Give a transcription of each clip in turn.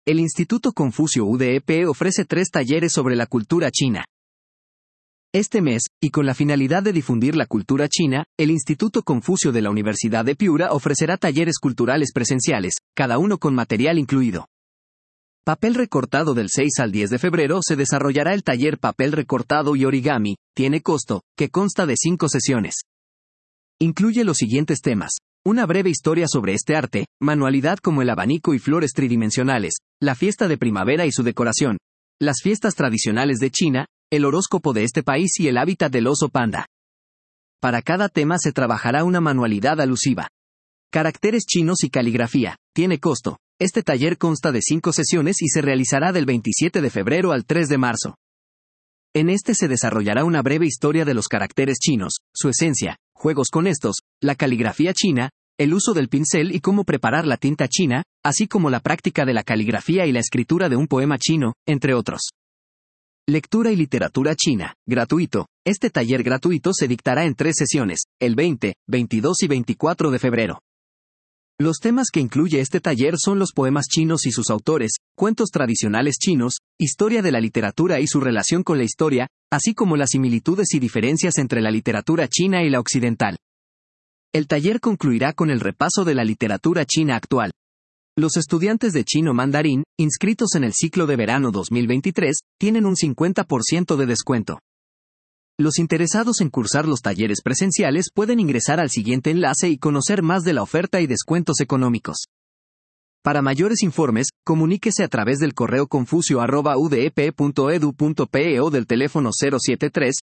el Instituto Confucio UDEP ofrece 3 talleres sobre la cultura china. Este mes, y con la finalidad de difundir la cultura china, el Instituto Confucio de la Universidad de Piura ofrecerá talleres culturales presenciales, cada uno con material incluido. Papel recortado. Del 6 al 10 de febrero se desarrollará el taller Papel recortado y origami, tiene costo, que consta de 5 sesiones. Incluye los siguientes temas: una breve historia sobre este arte, manualidad como el abanico y flores tridimensionales, la fiesta de primavera y su decoración, las fiestas tradicionales de China, el horóscopo de este país y el hábitat del oso panda. Para cada tema se trabajará una manualidad alusiva. Caracteres chinos y caligrafía, tiene costo. Este taller consta de 5 sesiones y se realizará del 27 de febrero al 3 de marzo. En este se desarrollará una breve historia de los caracteres chinos, su esencia, juegos con estos, la caligrafía china, el uso del pincel y cómo preparar la tinta china, así como la práctica de la caligrafía y la escritura de un poema chino, entre otros. Lectura y literatura china, gratuito. Este taller gratuito se dictará en 3 sesiones, el 20, 22 y 24 de febrero. Los temas que incluye este taller son los poemas chinos y sus autores, cuentos tradicionales chinos, historia de la literatura y su relación con la historia, así como las similitudes y diferencias entre la literatura china y la occidental. El taller concluirá con el repaso de la literatura china actual. Los estudiantes de chino mandarín, inscritos en el ciclo de verano 2023, tienen un 50% de descuento. Los interesados en cursar los talleres presenciales pueden ingresar al siguiente enlace y conocer más de la oferta y descuentos económicos. Para mayores informes, comuníquese a través del correo confucio@udep.edu.pe o del teléfono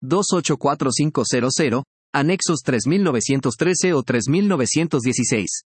073-284500, anexos 3913 o 3916.